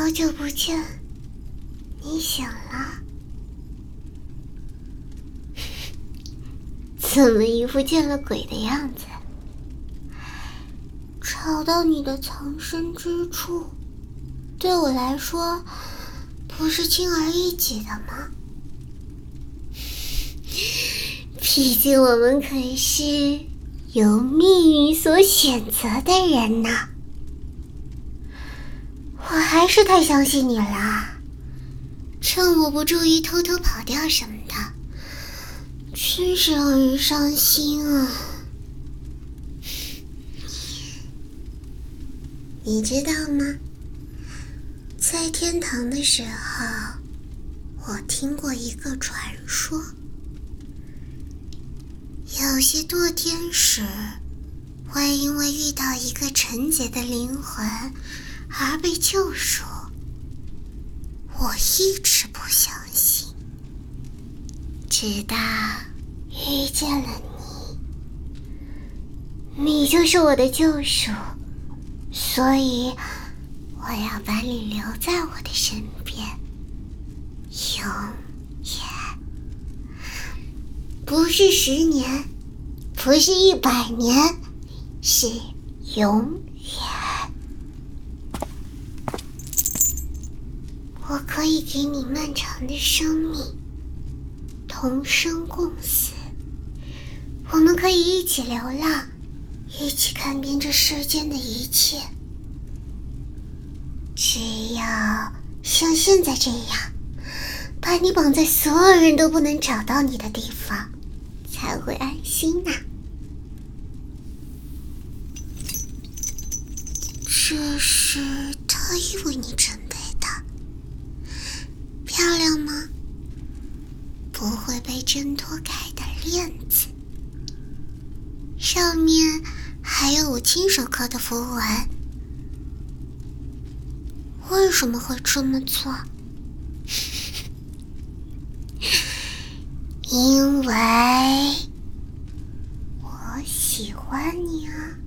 好久不见，你醒了？怎么一副见了鬼的样子？找到你的藏身之处，对我来说不是轻而易举的吗？毕竟我们可是由命运所选择的人呢。我还是太相信你了，趁我不注意偷偷跑掉什么的，真是让人伤心啊。你知道吗？在天堂的时候，我听过一个传说，有些堕天使会因为遇到一个纯洁的灵魂而被救赎。我一直不相信，直到遇见了你，你就是我的救赎，所以我要把你留在我的身边，永远。不是10年，不是100年，是永远。我可以给你漫长的生命，同生共死。我们可以一起流浪，一起看遍这世间的一切。只要像现在这样，把你绑在所有人都不能找到你的地方，才会安心呐。这是特意为你准备的，漂亮吗？不会被挣脱开的链子，上面还有我亲手刻的符文。为什么会这么做？因为我喜欢你啊，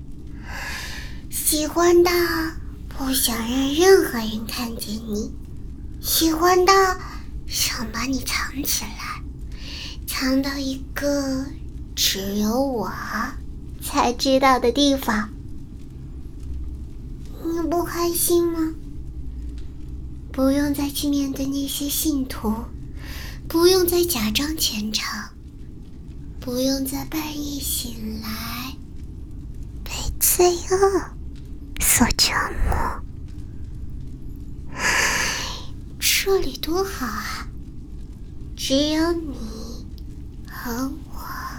喜欢到不想让任何人看见你，喜欢到想把你藏起来，藏到一个只有我才知道的地方。你不开心吗？不用再去面对那些信徒，不用再假装虔诚，不用在半夜醒来被罪恶所折磨。这里多好啊，只有你和我，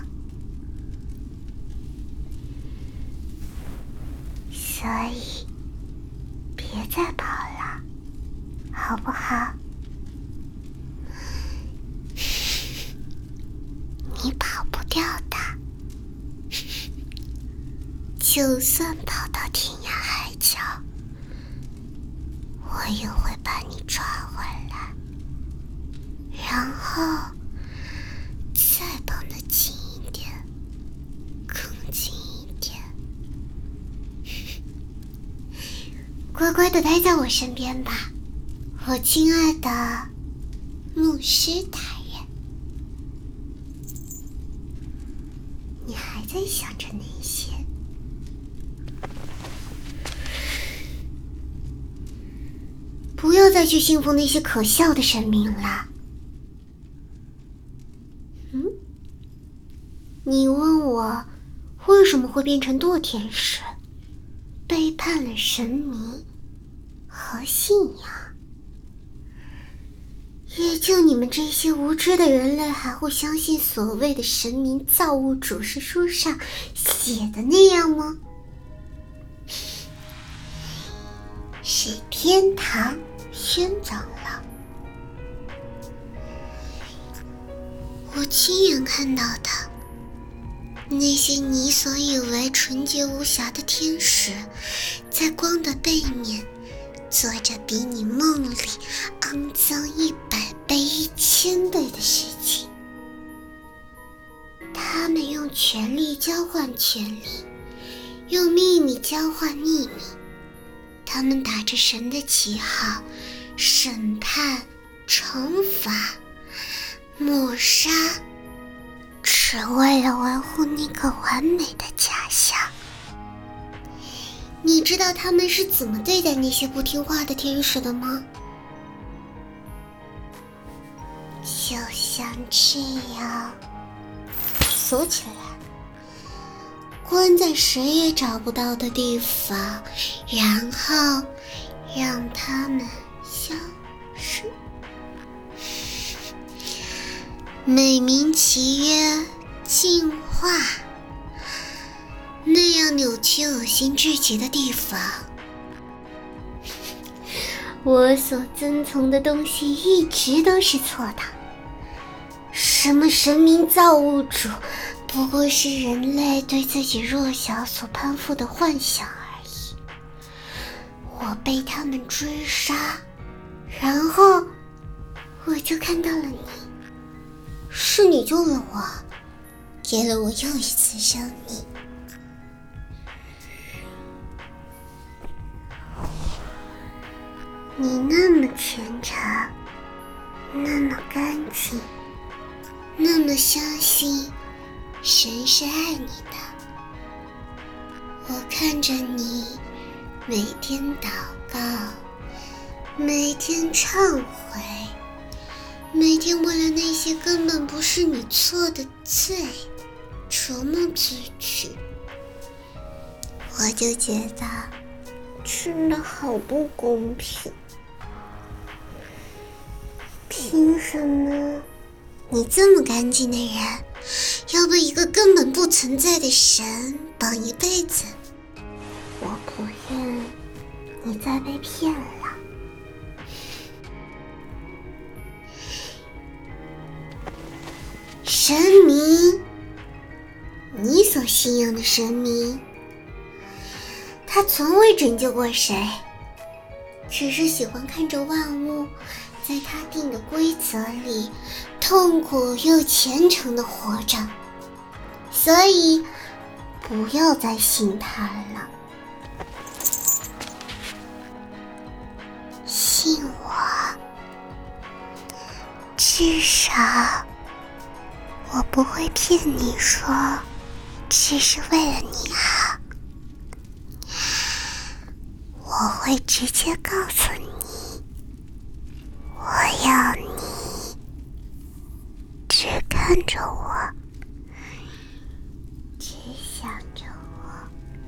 所以别再跑了，好不好？你跑不掉的，就算跑到天涯海角，我也会把你抓回来，然后再绑得紧一点，更紧一点。乖乖地待在我身边吧，我亲爱的牧师大人。你还在想着那些？不要再去信奉那些可笑的神明了。你问我为什么会变成堕天使，背叛了神明和信仰？也就你们这些无知的人类还会相信所谓的神明造物主是书上写的那样吗？是天堂宣长老，我亲眼看到的，那些你所以为纯洁无瑕的天使，在光的背面做着比你梦里肮脏100倍、1000倍的事情。他们用权力交换权力，用秘密交换秘密。 他们打着神的旗号，审判、惩罚、抹杀，只为了维护那个完美的假象。你知道他们是怎么对待那些不听话的天使的吗？就像这样，锁起来，关在谁也找不到的地方，然后让他们消失，美名其曰进化。那样扭曲恶心至极的地方，我所遵从的东西一直都是错的。什么神明造物主，不过是人类对自己弱小所攀附的幻想而已。我被他们追杀，然后我就看到了你，是你救了我，给了我又一次生命。你那么虔诚，那么干净，那么相信神是爱你的。我看着你每天祷告，每天忏悔，每天为了那些根本不是你错的罪琢磨自己，我就觉得真的好不公平。凭什么你这么干净的人，要被一个根本不存在的神绑一辈子？我不愿你再被骗了。神明，你所信仰的神明，他从未拯救过谁，只是喜欢看着万物在他定的规则里痛苦又虔诚地活着，所以不要再信他了。信我，至少我不会骗你说这是为了你好，我会直接告诉你，我要你只看着我，只想着我，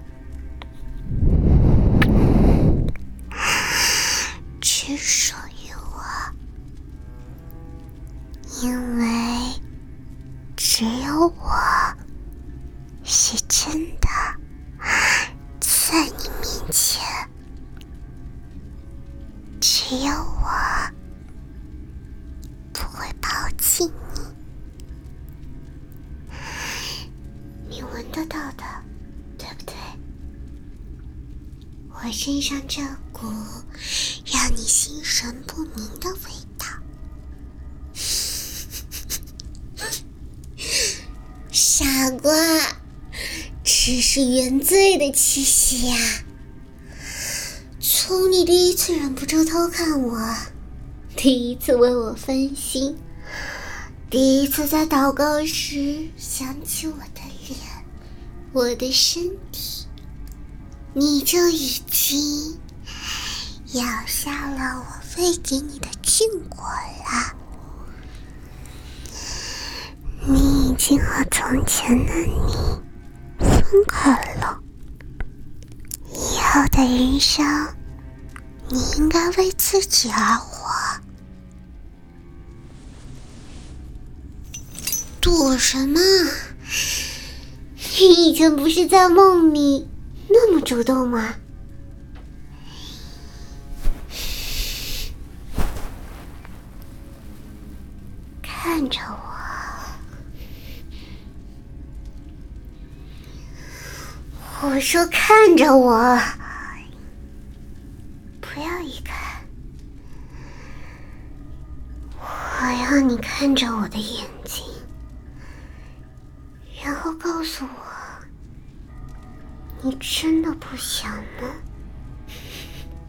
只属于我，因为只有我是真的在你面前，只有我不会抛弃你。你闻得到的，对不对？我身上这股让你心神不宁的味道。傻瓜，这是原罪的气息呀！从你第一次忍不住偷看我，第一次为我分心，第一次在祷告时想起我的脸，我的身体，你就已经咬下了我喂给你的禁果了。你已经和从前的你分开了，以后的人生你应该为自己而活。躲什么？你以前不是在梦里那么主动吗？看着我，我说看着我，不要一看，我要你看着我的眼睛，然后告诉我，你真的不想吗？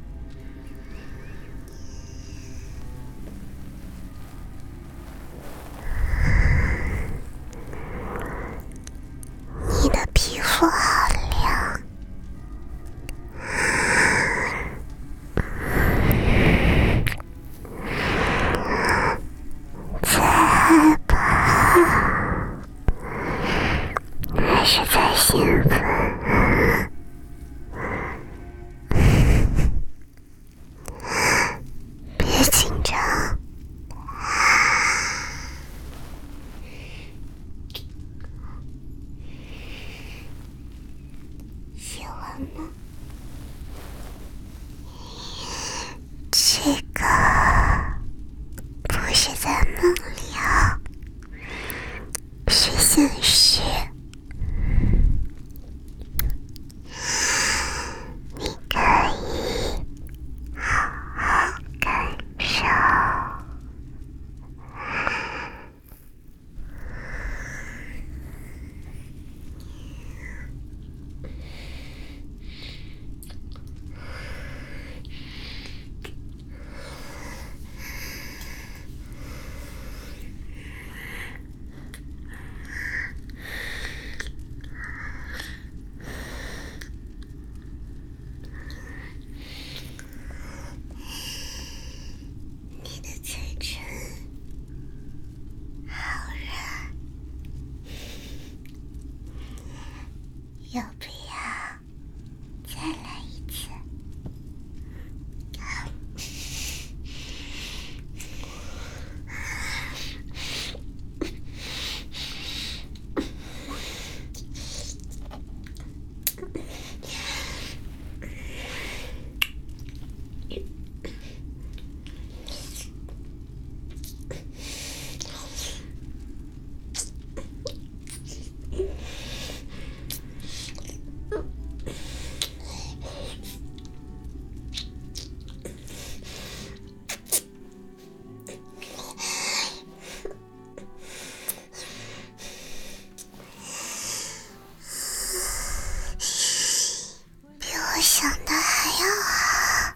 呢？这个不是在梦里啊，是现实。你可以好好感受。你的嘴唇好软，要不要再来一次？比我想的还要好，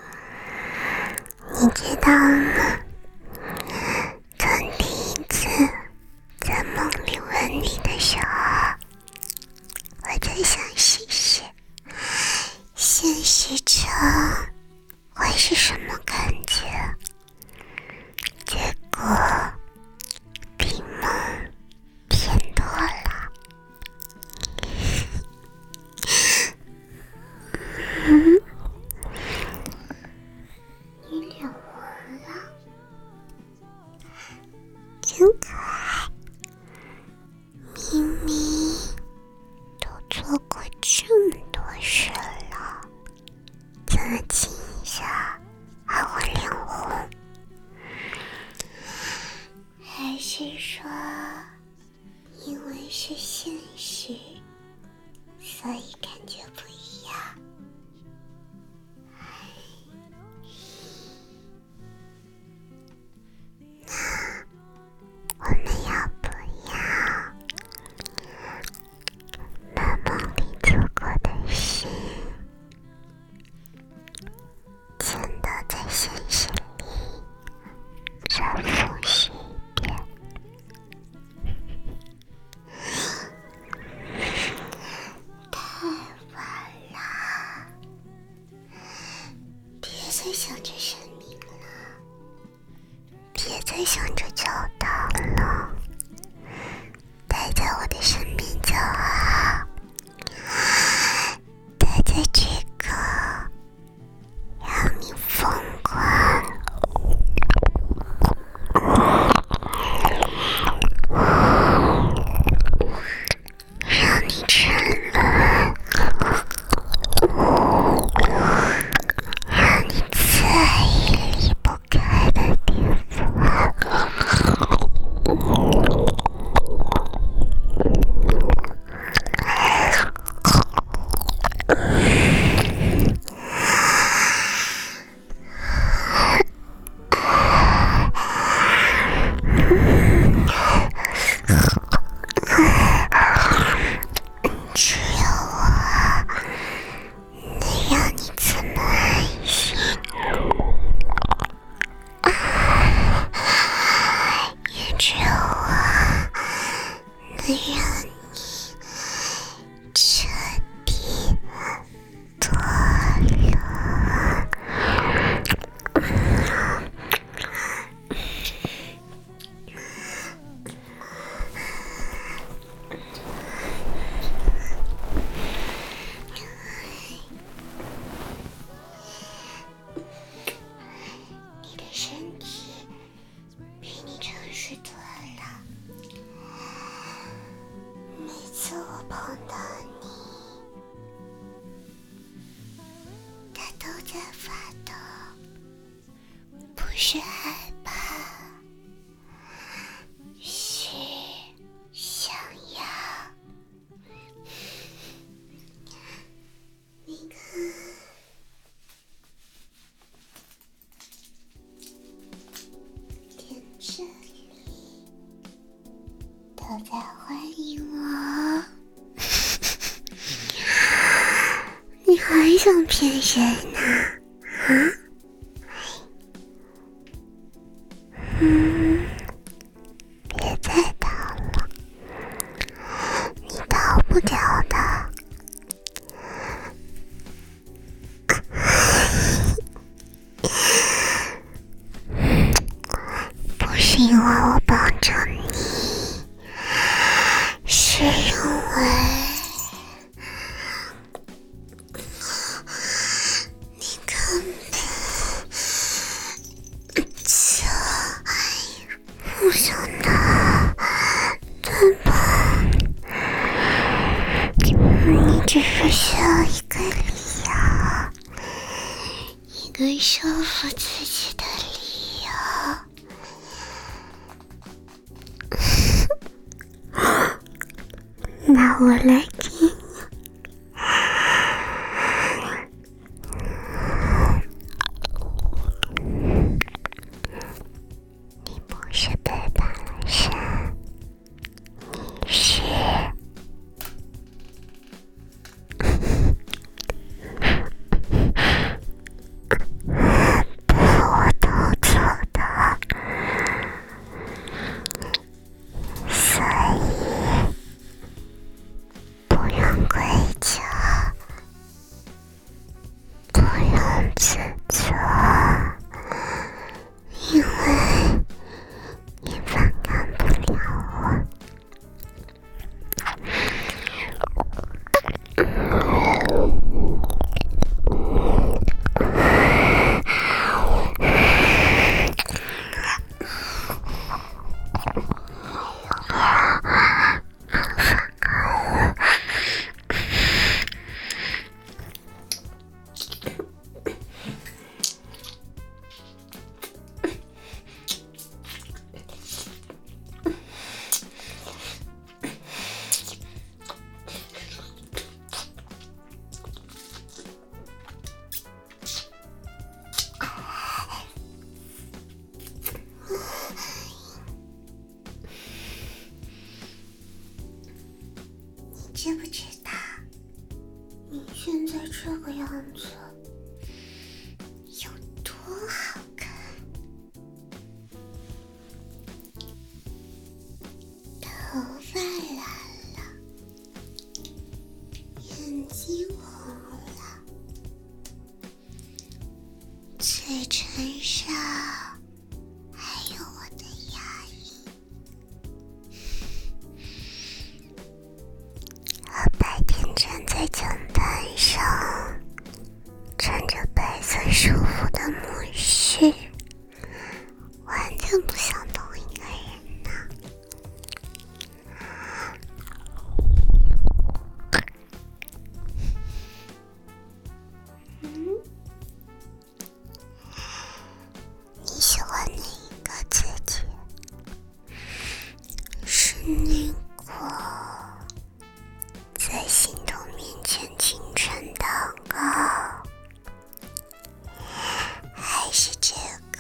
你知道吗？从第一次在梦里吻你的时候，我就想试试现实中会是什么感觉，结果比梦偏多了。你脸红了，真可爱。明明都做过这么多事了，怎么亲一下还会脸红？还是说因为是现实，所以感觉不一样？我们要不要把梦里做过的事全都在现实里再复习一遍？太晚了，别再想着生命了，别再想着教导了，待在我的身边就好，待在这个让你疯狂让你沉沦让你再也离不开的地方。 是害怕，是想要。你看，天这里都在欢迎我。你还想骗谁呢？啊？别再逃了，你逃不掉的。不是因为我帮着你，是因为你根本就不想的，对吧？你只是需要一个理由，一个说服自己的理由。那我来给你。你不是背叛了神，你是被我偷走的，所以不用愧疚，不用自责，因为你反抗不了我。你知不知道，你现在这个样子有多好看？头发蓝了，眼睛红了，嘴唇上还有我的牙印。我白天站在讲台上，穿着白色舒服的木须，完全不像同一个人呢。你喜欢哪一个姐姐？是那个在心动面前清纯祷告，还是这个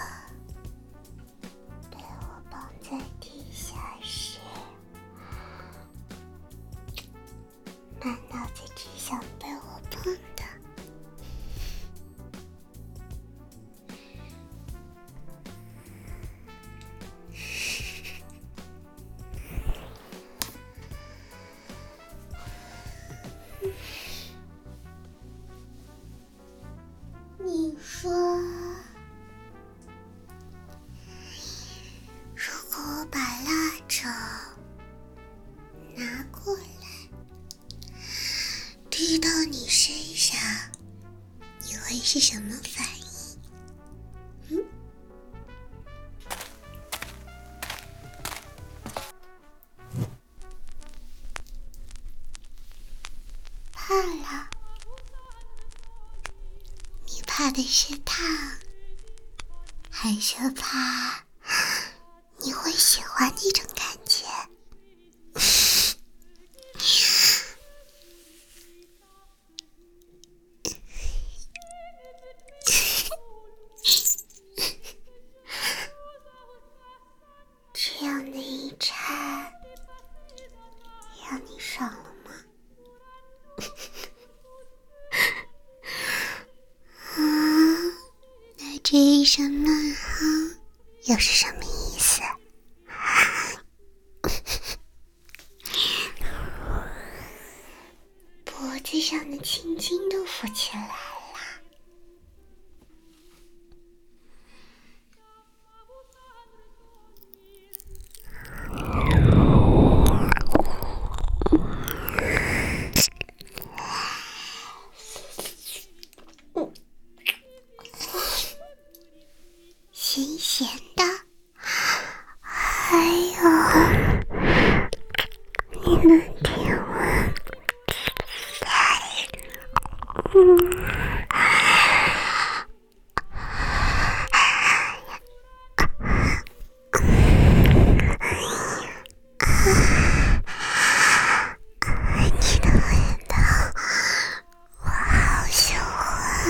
被我绑在地下时满脑子只想被我碰的？你说，如果我把蜡烛拿过来滴到你身上，你会是什么反应？怕了？你怕的是烫， 还是怕你会喜欢那种感觉？这样的一缠让你爽了吗？那这一声闷哼又是什么意思？脖子上的青筋都浮起来了。咸咸的，还有你的体温，你的味道我好喜欢。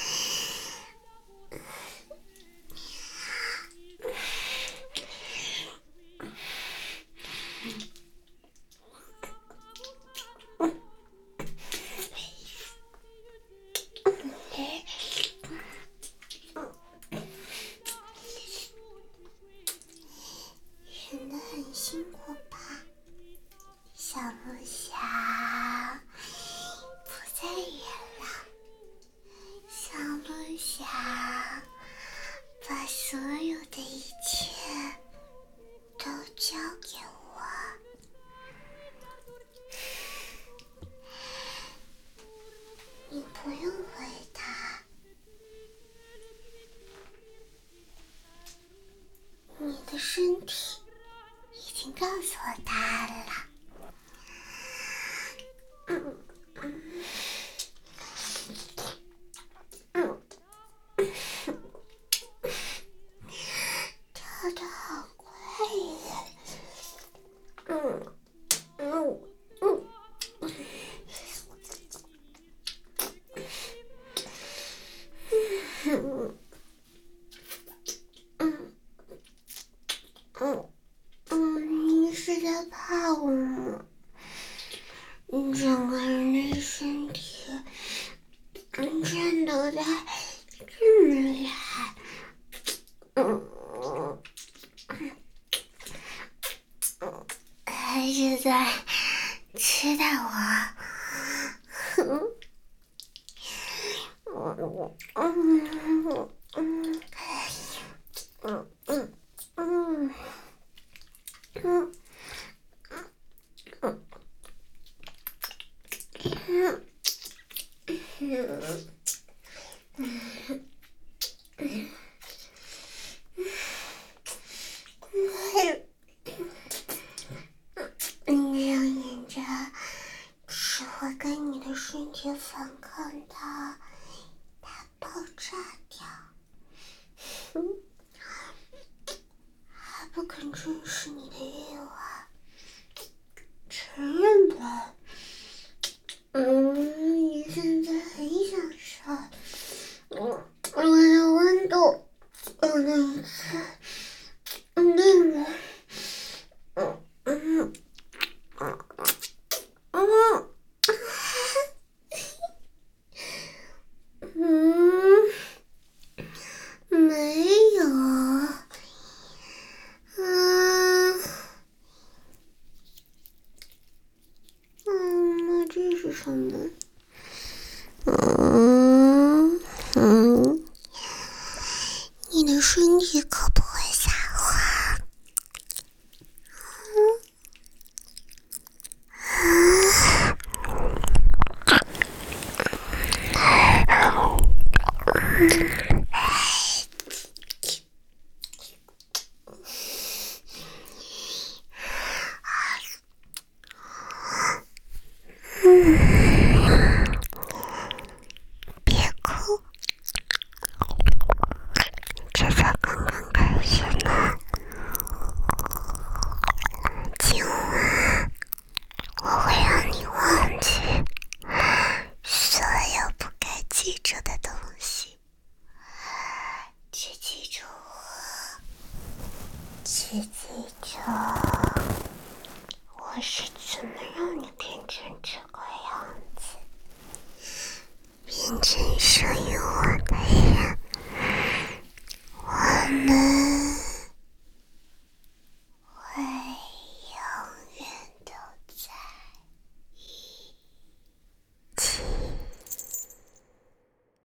真的很辛苦吧，小鹿侠不再演了。小鹿侠把所有的一切都交给我，你不用回答，你的身体已经告诉我答案了。跳得好快呀！你是在怕我吗？你整个人的身体颤抖得这么厉害，还是在期待我？你这样演着只会跟你的身体反抗到它爆炸掉，还不肯正视你的欲望，承认吧。你现在很享受我的温度，我的一切，令人没有那这是什么？你的身体可不会撒谎。别哭，这才刚的东西，只记住我，只记住我是怎么让你变成这个样子，变成属于我的人。我们